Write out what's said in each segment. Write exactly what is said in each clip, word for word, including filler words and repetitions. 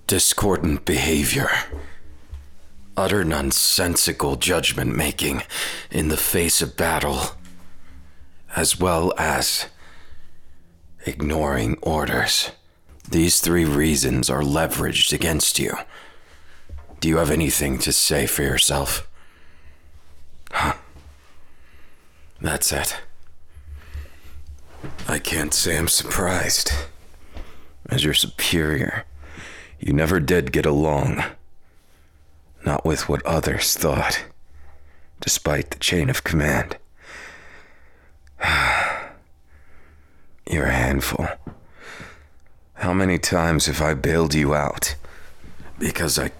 discordant behavior, utter nonsensical judgment-making in the face of battle, as well as ignoring orders. These three reasons are leveraged against you. Do you have anything to say for yourself? Huh. That's it. I can't say I'm surprised. As your superior, you never did get along. Not with what others thought, despite the chain of command. You're a handful. How many times have I bailed you out? Because I...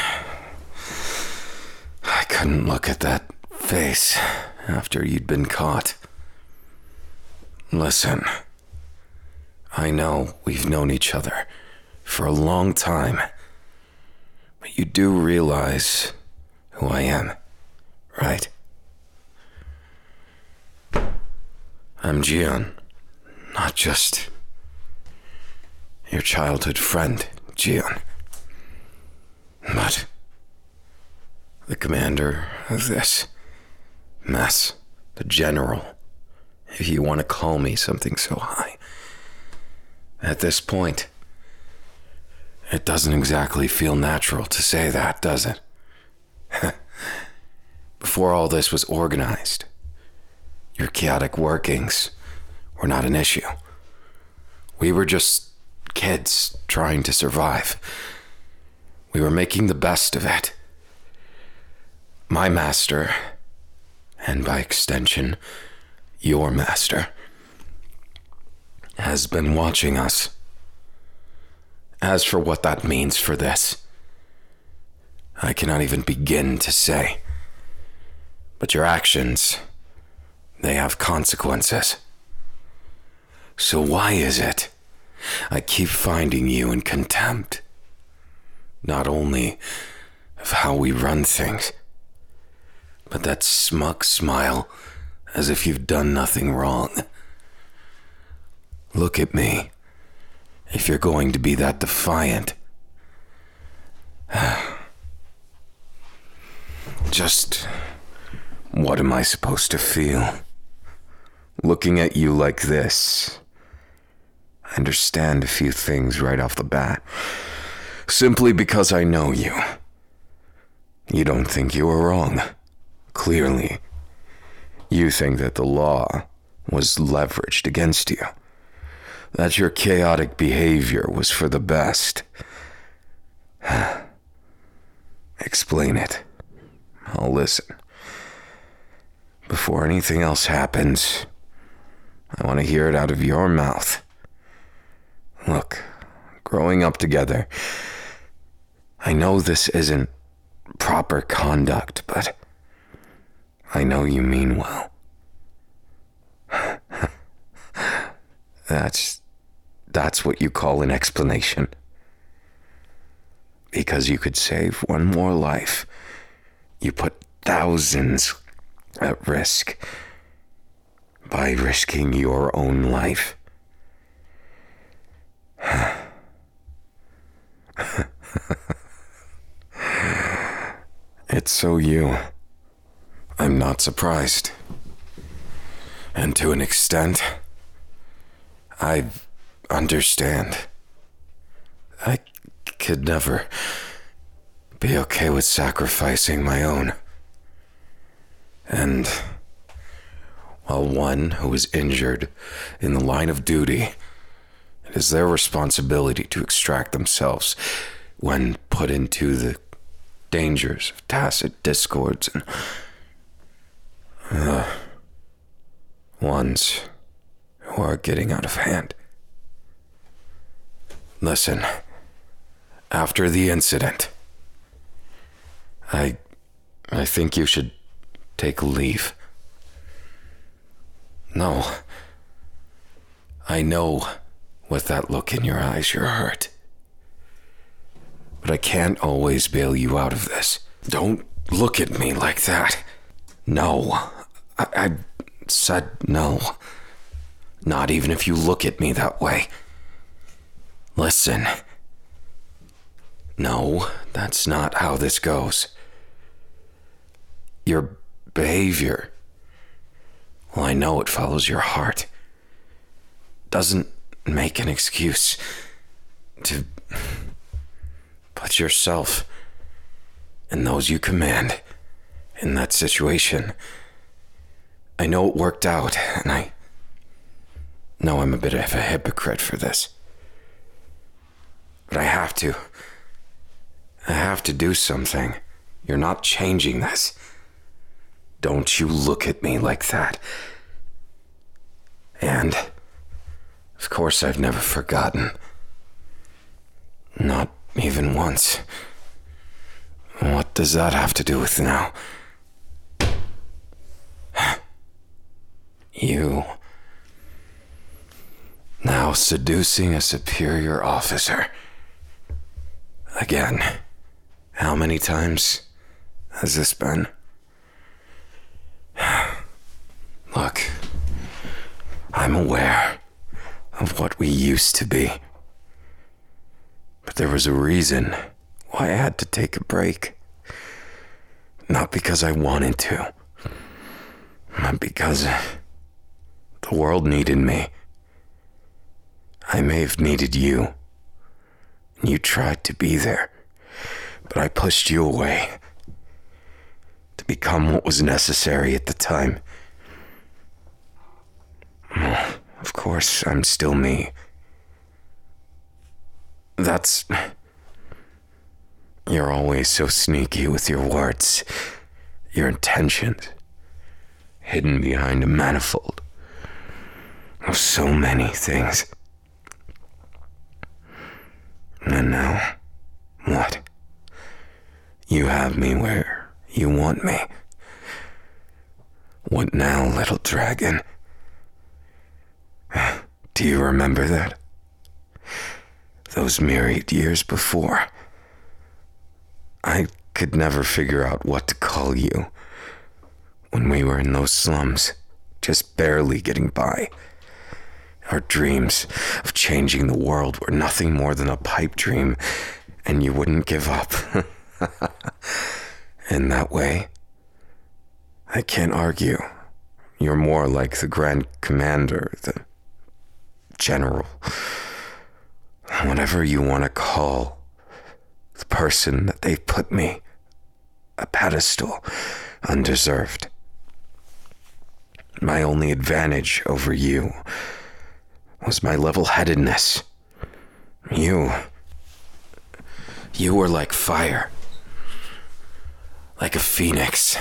I couldn't look at that face after you'd been caught. Listen, I know we've known each other for a long time, but you do realize who I am, right? I'm Jian, not just your childhood friend, Jian, but the commander of this mess, the general, if you want to call me something so high. At this point, it doesn't exactly feel natural to say that, does it? Before all this was organized, your chaotic workings were not an issue. We were just kids trying to survive. We were making the best of it. My master, and by extension, your master, has been watching us. As for what that means for this, I cannot even begin to say. But your actions, they have consequences. So why is it I keep finding you in contempt? Not only of how we run things, but that smug smile as if you've done nothing wrong. Look at me, if you're going to be that defiant. Just what am I supposed to feel? Looking at you like this, I understand a few things right off the bat. Simply because I know you. You don't think you were wrong. Clearly, you think that the law was leveraged against you. That your chaotic behavior was for the best. Explain it. I'll listen. Before anything else happens, I want to hear it out of your mouth. Look, growing up together, I know this isn't proper conduct, but I know you mean well. That's, that's what you call an explanation. Because you could save one more life, you put thousands at risk by risking your own life. It's so you. I'm not surprised. And to an extent, I understand. I could never be okay with sacrificing my own. And while one who is injured in the line of duty, it is their responsibility to extract themselves when put into the dangers of tacit discords and uh, ones who are getting out of hand. Listen, after the incident, I, I think you should take leave. No, I know with that look in your eyes you're hurt. But I can't always bail you out of this. Don't look at me like that. No, I, I said no. Not even if you look at me that way. Listen, No, that's not how this goes. Your behavior, well, I know it follows your heart, doesn't make an excuse to put yourself and those you command in that situation. I know it worked out, and I know I'm a bit of a hypocrite for this. But I have to. I have to do something. You're not changing this. Don't you look at me like that. And, of course, I've never forgotten. Not even once. What does that have to do with now? You now seducing a superior officer. Again. How many times has this been? Look, I'm aware of what we used to be. But there was a reason why I had to take a break. Not because I wanted to, but because the world needed me. I may have needed you, and you tried to be there, but I pushed you away to become what was necessary at the time. Of course, I'm still me. That's... You're always so sneaky with your words, your intentions, hidden behind a manifold of so many things. And now, what? You have me where you want me. What now, little dragon? Do you remember that? Those myriad years before, I could never figure out what to call you when we were in those slums, just barely getting by. Our dreams of changing the world were nothing more than a pipe dream, and you wouldn't give up. In that way, I can't argue. You're more like the Grand Commander, the General, whatever you want to call the person that they put me, a pedestal, undeserved. My only advantage over you was my level-headedness. You, you were like fire, like a phoenix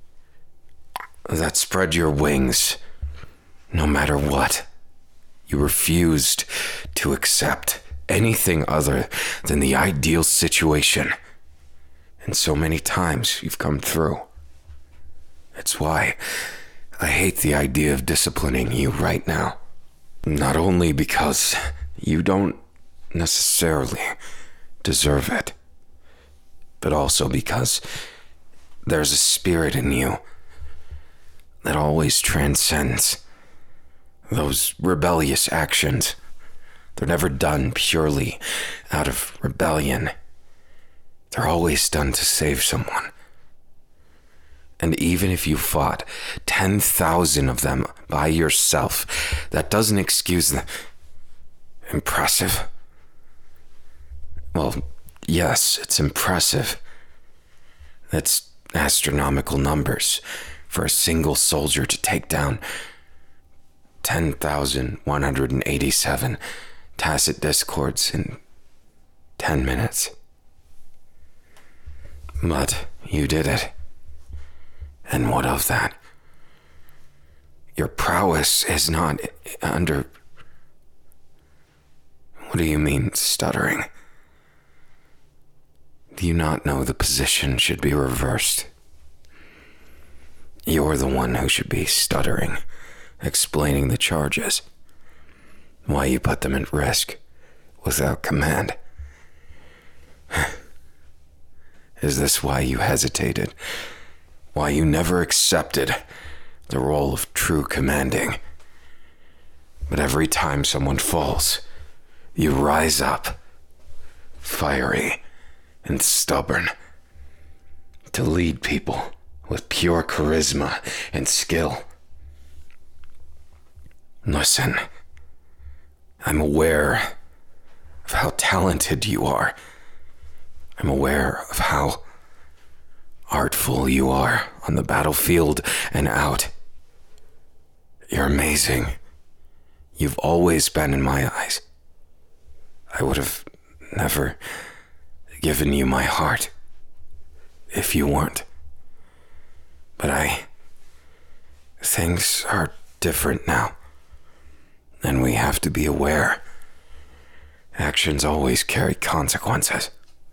that spread your wings no matter what. You refused to accept anything other than the ideal situation. And so many times you've come through. It's why I hate the idea of disciplining you right now. Not only because you don't necessarily deserve it, but also because there's a spirit in you that always transcends those rebellious actions. They're never done purely out of rebellion. They're always done to save someone. And even if you fought ten thousand of them by yourself, that doesn't excuse them. Impressive. Well, yes, it's impressive. That's astronomical numbers for a single soldier to take down ten thousand one hundred eighty-seven tacit discords in ten minutes. But you did it. And what of that? Your prowess is not under... What do you mean, stuttering? Do you not know the position should be reversed? You're the one who should be stuttering, explaining the charges, why you put them at risk without command. Is this why you hesitated? Why you never accepted the role of true commanding? But every time someone falls, you rise up, fiery and stubborn. To lead people with pure charisma and skill. Listen, I'm aware of how talented you are. I'm aware of how artful you are on the battlefield and out. You're amazing. You've always been in my eyes. I would have never given you my heart if you weren't. But I... things are different now. And we have to be aware. Actions always carry consequences.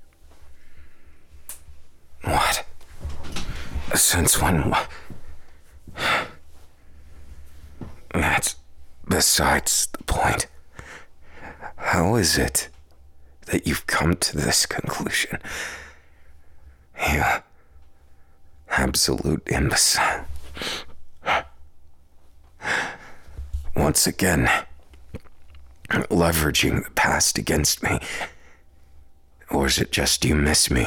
What? Since when? That's besides the point. How is it that you've come to this conclusion? You absolute imbecile. Once again, leveraging the past against me. Or is it just you miss me?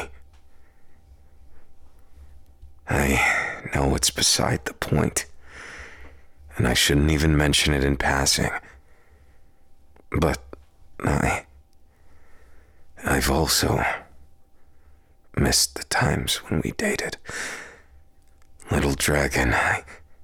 I know it's beside the point, and I shouldn't even mention it in passing. But I... I've also missed the times when we dated. Little Dragon, I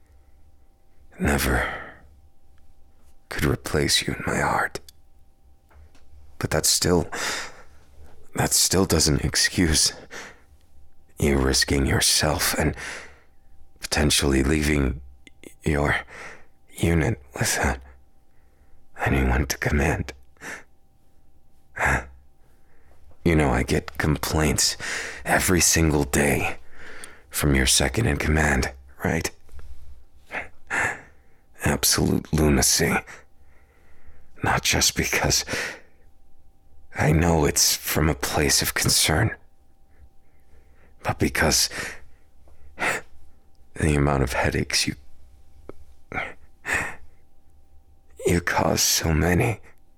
never could replace you in my heart. But that still... that still doesn't excuse you risking yourself and potentially leaving your unit without anyone to command. You know, I get complaints every single day from your second in command, right? Absolute lunacy. Not just because I know it's from a place of concern, but because the amount of headaches you you cause so many.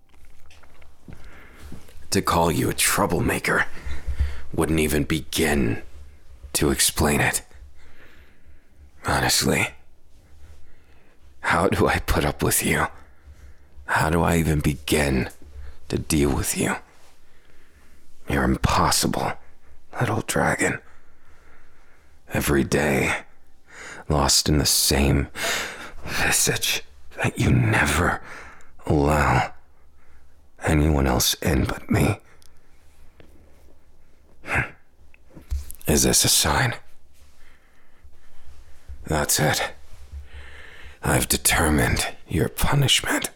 To call you a troublemaker wouldn't even begin to explain it. Honestly, how do I put up with you? How do I even begin to deal with you? You're impossible, little dragon. Every day, lost in the same visage that you never allow anyone else in but me. Is this a sign? That's it. I've determined your punishment.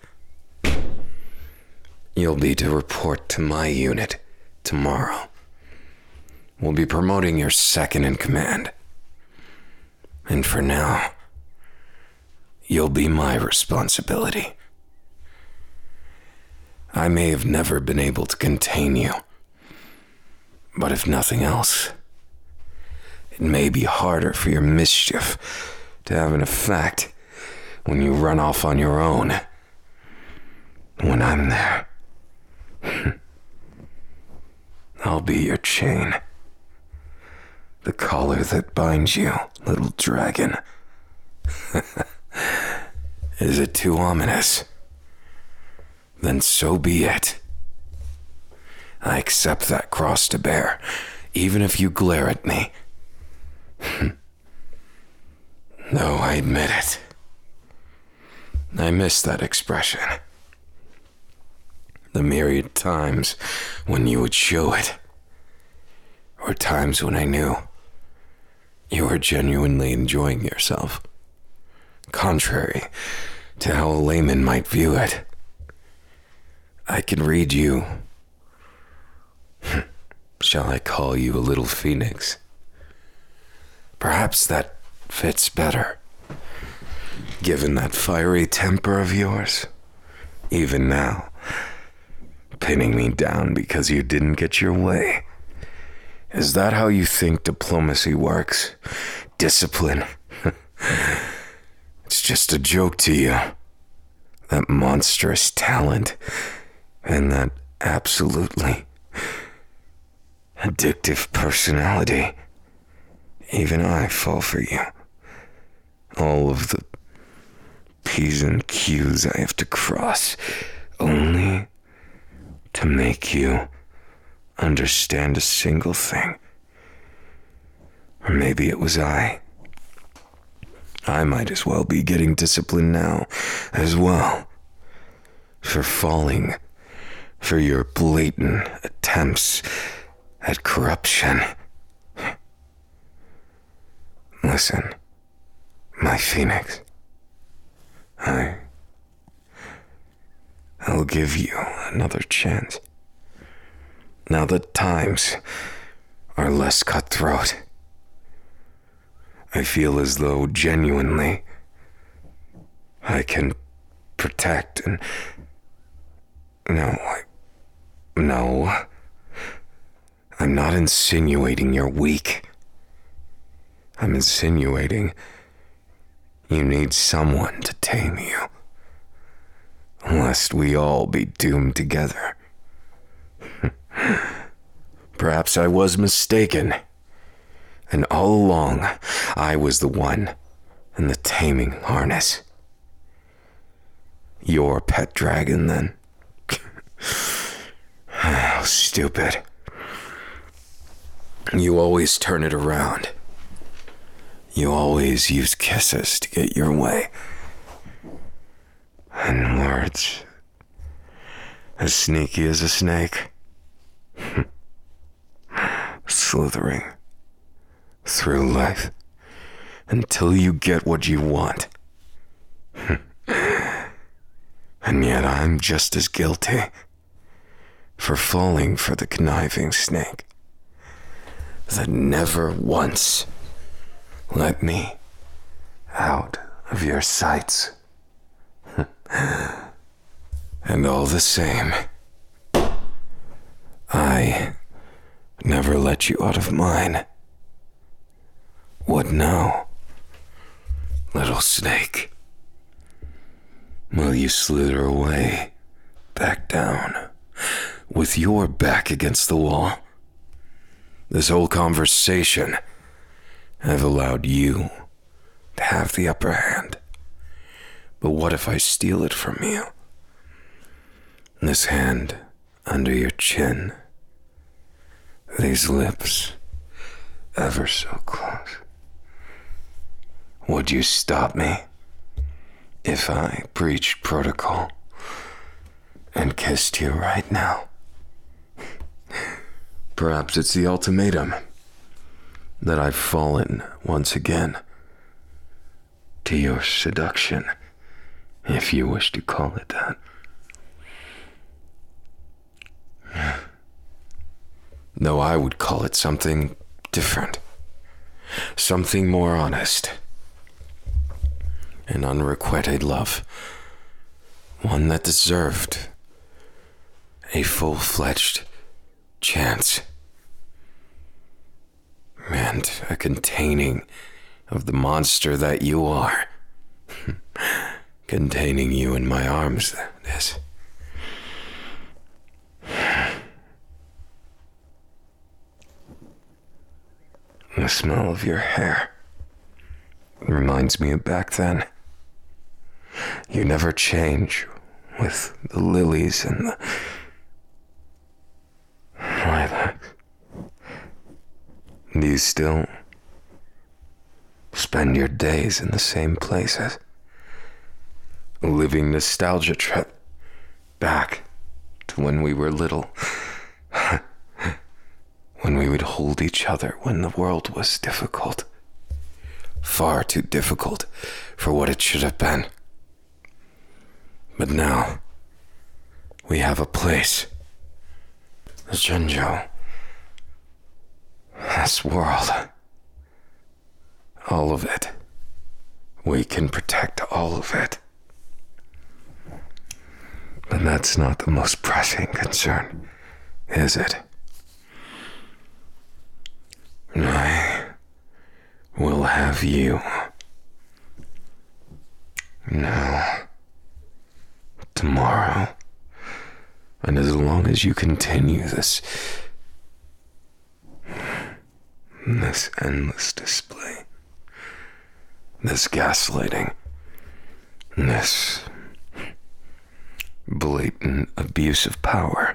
You'll be to report to my unit tomorrow. We'll be promoting your second in command. And for now, you'll be my responsibility. I may have never been able to contain you, but if nothing else, it may be harder for your mischief to have an effect when you run off on your own. When I'm there, I'll be your chain. The collar that binds you, little dragon. Is it too ominous? Then so be it. I accept that cross to bear, even if you glare at me. Though I admit it, I miss that expression. The myriad times when you would show it, or times when I knew you were genuinely enjoying yourself, contrary to how a layman might view it. I can read you. Shall I call you a little phoenix? Perhaps that fits better, given that fiery temper of yours, even now, pinning me down because you didn't get your way. Is that how you think diplomacy works? Discipline? It's just a joke to you. That monstrous talent and that absolutely addictive personality. Even I fall for you. All of the P's and Q's I have to cross, only to make you understand a single thing. Or maybe it was I. I might as well be getting disciplined now as well, for falling for your blatant attempts at corruption. Listen, my Phoenix, I... I'll give you another chance. Now that times are less cutthroat, I feel as though genuinely I can protect and... No, I... No. I'm not insinuating you're weak. I'm insinuating you need someone to tame you, lest we all be doomed together. Perhaps I was mistaken, and all along I was the one in the taming harness. Your pet dragon, then? How stupid. You always turn it around. You always use kisses to get your way. And words as sneaky as a snake. Slithering through life until you get what you want. And yet I'm just as guilty for falling for the conniving snake that never once let me out of your sights. And all the same, I never let you out of mine. What now, little snake? Will you slither away, back down, with your back against the wall? This whole conversation, I've allowed you to have the upper hand. But what if I steal it from you? This hand under your chin, these lips ever so close. Would you stop me if I breached protocol and kissed you right now? Perhaps it's the ultimatum that I've fallen once again to your seduction, if you wish to call it that. Though I would call it something different, something more honest, an unrequited love, one that deserved a full-fledged chance, and a containing of the monster that you are. Containing you in my arms, that is. The smell of your hair reminds me of back then. You never change with the lilies and the lilacs. Do you still spend your days in the same places? A living nostalgia trip back to when we were little. When we would hold each other when the world was difficult. Far too difficult for what it should have been. But now, we have a place. The Zhenjiao. This world. All of it. We can protect all of it. But that's not the most pressing concern, is it? I will have you. Now, tomorrow, and as long as you continue this This endless display. This gaslighting. This blatant abuse of power.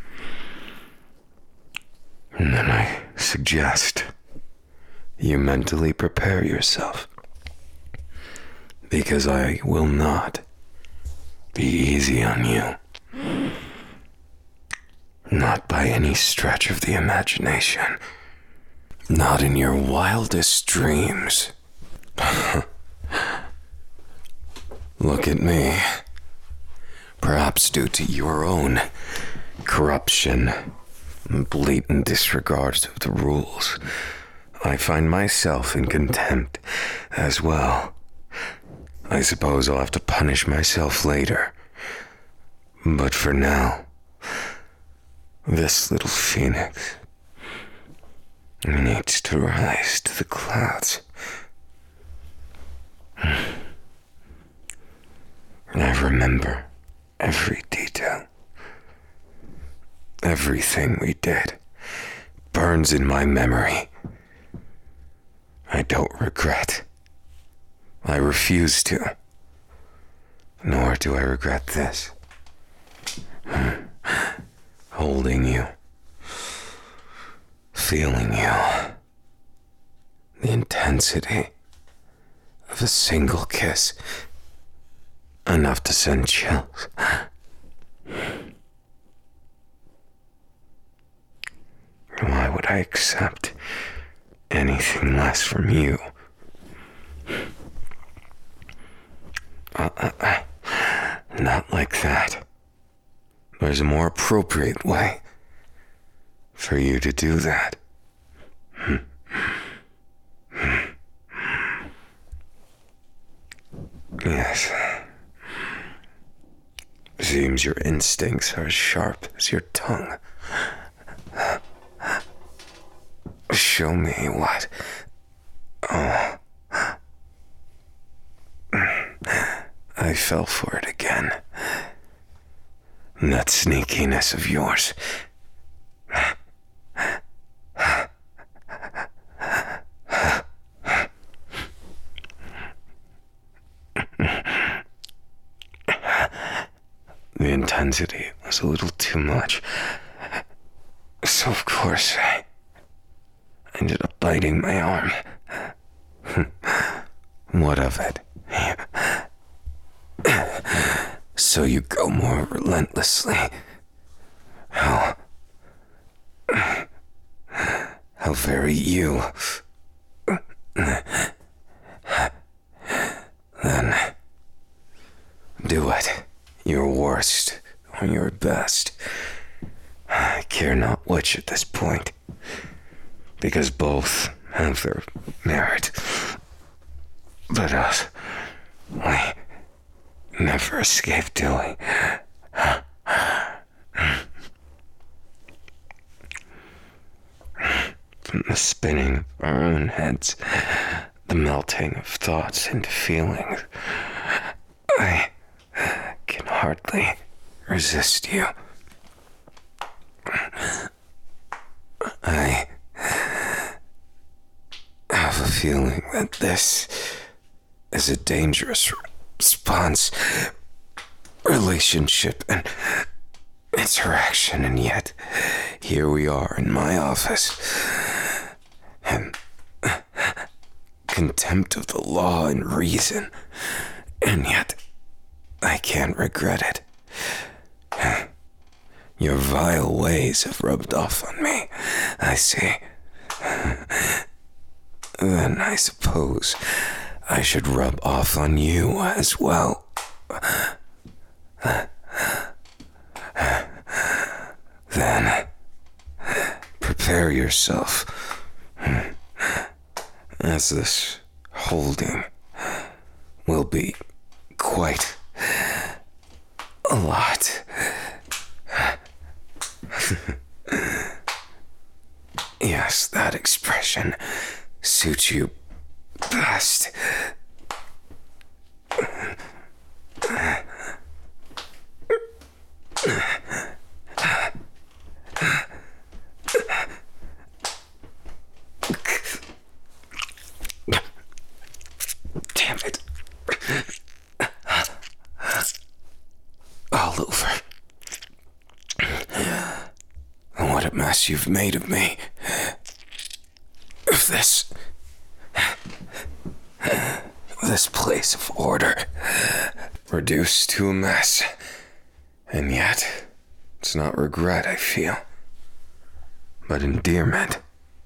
And then I suggest you mentally prepare yourself, because I will not be easy on you. Not by any stretch of the imagination. Not in your wildest dreams. Look at me. Perhaps due to your own corruption and blatant disregard of the rules, I find myself in contempt as well. I suppose I'll have to punish myself later. But for now, this little phoenix needs to rise to the clouds. I remember every detail. Everything we did burns in my memory. I don't regret. I refuse to. Nor do I regret this. Holding you. Feeling you. The intensity of a single kiss. Enough to send chills. Why would I accept anything less from you? Uh, uh, uh, not like that. There's a more appropriate way for you to do that. Yes. Seems your instincts are as sharp as your tongue. Show me what. Oh. I fell for it again. That sneakiness of yours. The intensity was a little too much. So of course, I ended up biting my arm. What of it? So you go more relentlessly. How... How very you... Then... Do it. Your worst or your best. I care not which at this point. Because both have their merit. But us... We... never escape doing. From the spinning of our own heads, the melting of thoughts into feelings, I can hardly resist you. I have a feeling that this is a dangerous response, relationship, and interaction, and yet here we are in my office, and contempt of the law and reason, and yet I can't regret it. Your vile ways have rubbed off on me, I see. Then I suppose I should rub off on you as well. Then, prepare yourself, as this holding will be quite a lot. Yes, that expression suits you best. what a mess you've made of me. Of this... this place of order. Reduced to a mess. And yet, it's not regret I feel, but endearment.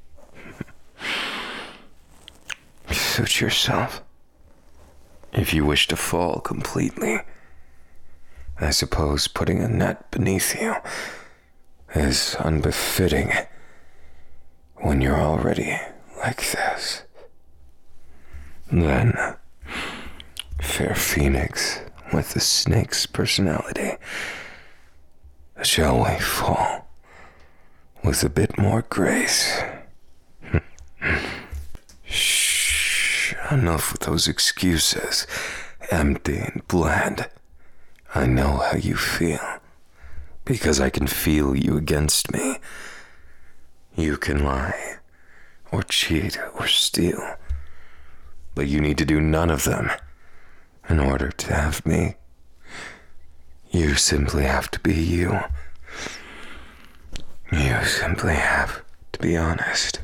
Suit yourself. If you wish to fall completely, I suppose putting a net beneath you is unbefitting when you're already like this. Then, fair phoenix with the snake's personality, shall we fall with a bit more grace? Shh, enough with those excuses, empty and bland. I know how you feel, because I can feel you against me. You can lie, or cheat, or steal, but you need to do none of them in order to have me. You simply have to be you. You simply have to be honest.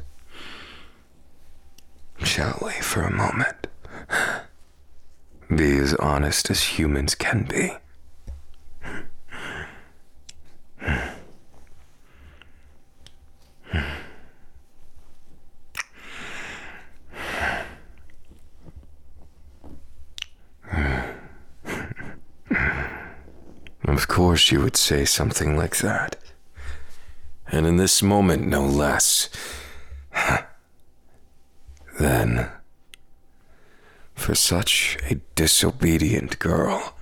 Shall we, for a moment, be as honest as humans can be? Of course you would say something like that. And in this moment, no less. Then, for such a disobedient girl,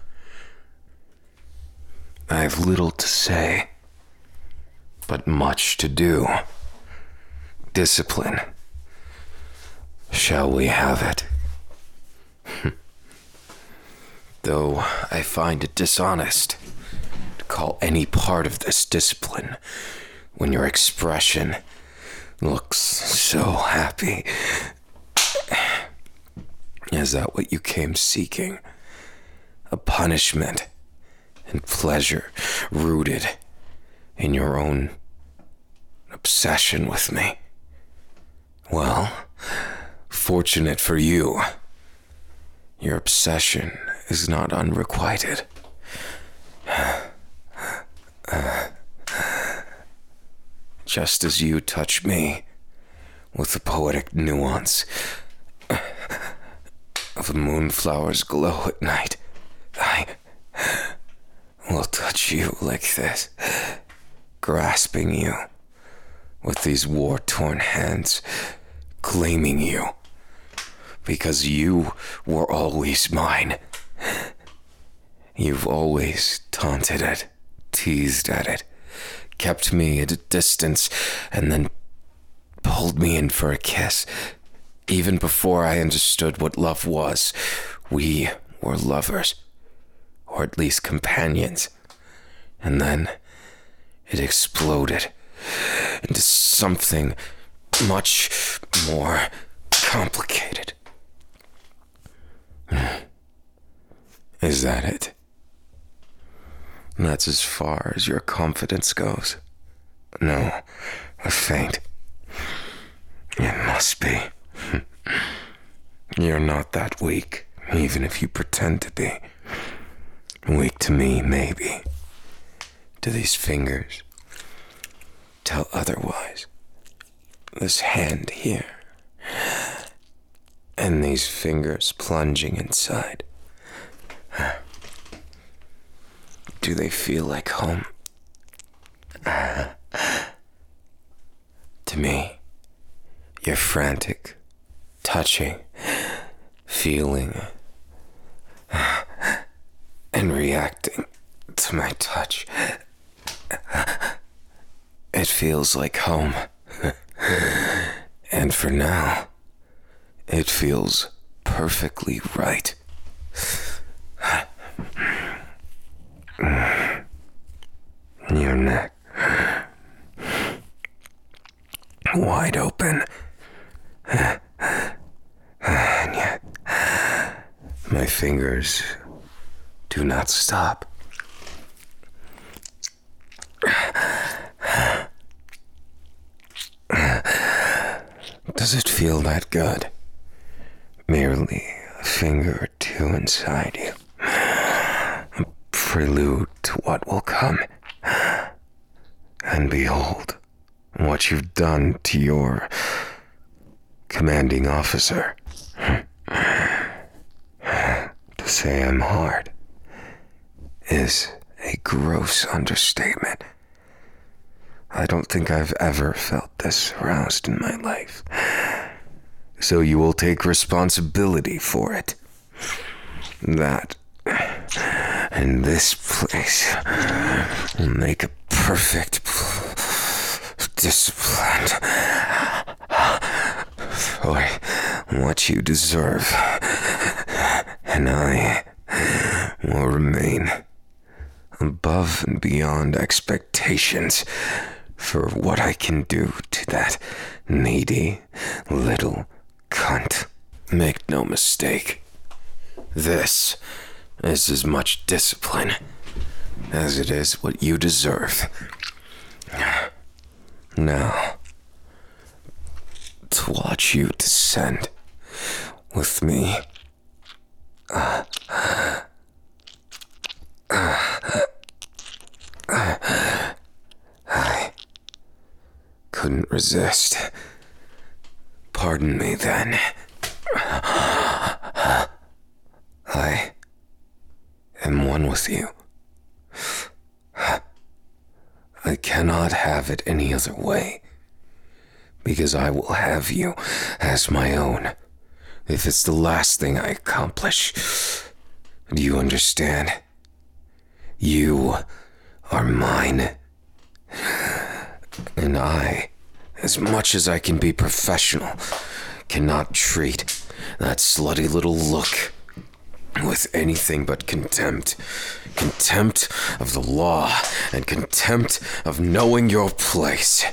I have little to say, but much to do. Discipline. Shall we have it? Though I find it dishonest to call any part of this discipline when your expression looks so happy. Is that what you came seeking? A punishment and pleasure rooted in your own obsession with me? Well, fortunate for you, your obsession is not unrequited. Just as you touch me with the poetic nuance of a moonflower's glow at night, I will touch you like this, grasping you with these war-torn hands, claiming you, because you were always mine. You've always taunted it, teased at it, kept me at a distance, and then pulled me in for a kiss. Even before I understood what love was, we were lovers, or at least companions. And then it exploded into something much more complicated. Is that it? That's as far as your confidence goes? No, a feint. It must be. You're not that weak, even if you pretend to be. Weak to me, maybe. To these fingers, tell otherwise. This hand here, and these fingers plunging inside. Do they feel like home? To me, you're frantic, touching, feeling, and reacting to my touch. It feels like home. And for now, it feels perfectly right. Your neck, wide open, and yet my fingers do not stop. Does it feel that good? Merely a finger or two inside you. A prelude to what will come. And behold, what you've done to your commanding officer. To say I'm hard is a gross understatement. I don't think I've ever felt this aroused in my life. So you will take responsibility for it. That, in this place, will make a perfect discipline for what you deserve. And I will remain above and beyond expectations for what I can do to that needy little cunt. Make no mistake, this is as much discipline as it is what you deserve. Now, to watch you descend with me, uh, uh, uh, I couldn't resist. Pardon me then. I am one with you. I cannot have it any other way, because I will have you as my own, if it's the last thing I accomplish. Do you understand? You are mine. And I, as much as I can be professional, cannot treat that slutty little look with anything but contempt. Contempt of the law and contempt of knowing your place.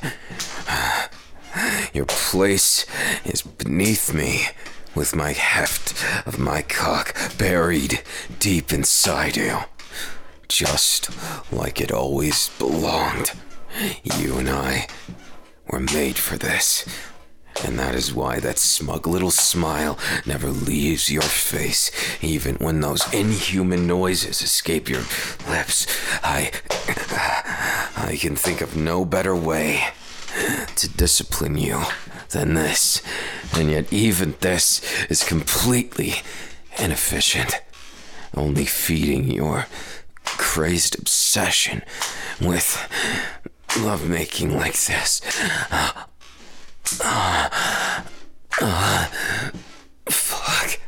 Your place is beneath me, with my heft of my cock buried deep inside you, just like it always belonged. You and I were made for this, and that is why that smug little smile never leaves your face, even when those inhuman noises escape your lips. I, I can think of no better way to discipline you than this, and yet even this is completely inefficient, only feeding your crazed obsession with lovemaking like this. Uh, uh, uh, fuck.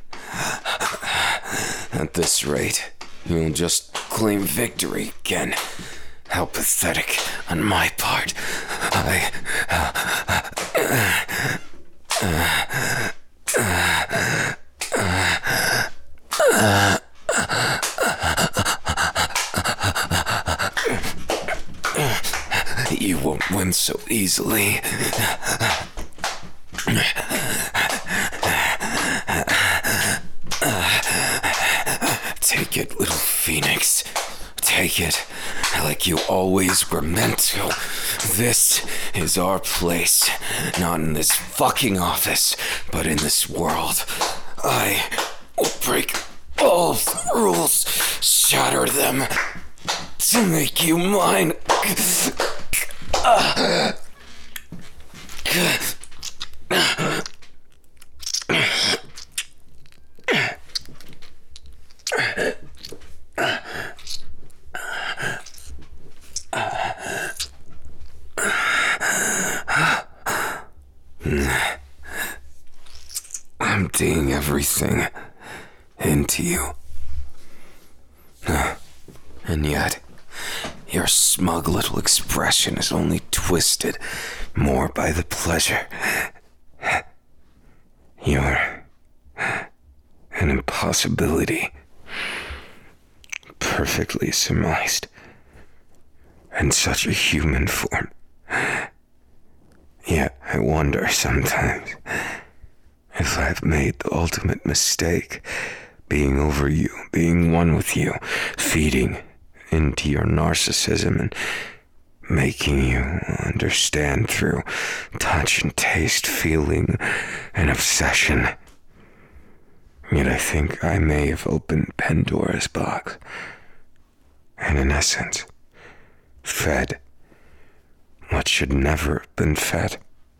At this rate, you'll just claim victory again. How pathetic on my part. I... Uh, uh, uh, uh, uh, You won't win so easily. Take it, little phoenix. Take it, like you always were meant to. This is our place. Not in this fucking office, but in this world. I will break all the rules, shatter them, to make you mine. Uh. Emptying everything into you. And yet, your smug little expression is only twisted more by the pleasure. You're an impossibility, perfectly surmised, in such a human form. Yet I wonder sometimes if I've made the ultimate mistake, being over you, being one with you, feeding into your narcissism and making you understand through touch and taste, feeling and obsession. Yet I think I may have opened Pandora's box, and in essence, fed what should never have been fed.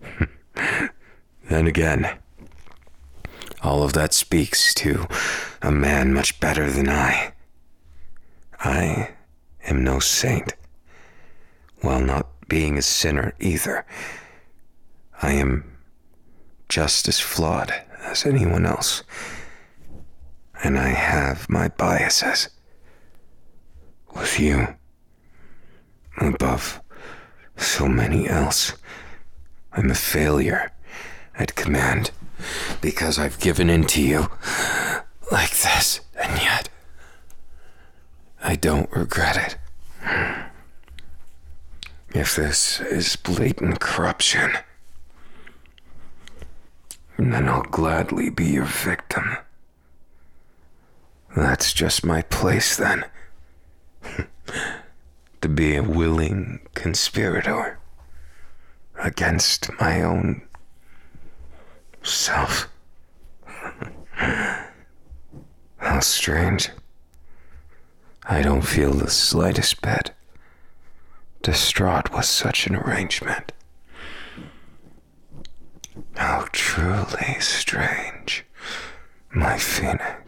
Then again, all of that speaks to a man much better than I. I am no saint, while not being a sinner either. I am just as flawed as anyone else, and I have my biases. With you, above so many else, I'm a failure at command because I've given in to you like this, and yet I don't regret it. If this is blatant corruption, then I'll gladly be your victim. That's just my place then. To be a willing conspirator against my own self. How strange. I don't feel the slightest bit distraught with such an arrangement. How truly strange, my phoenix.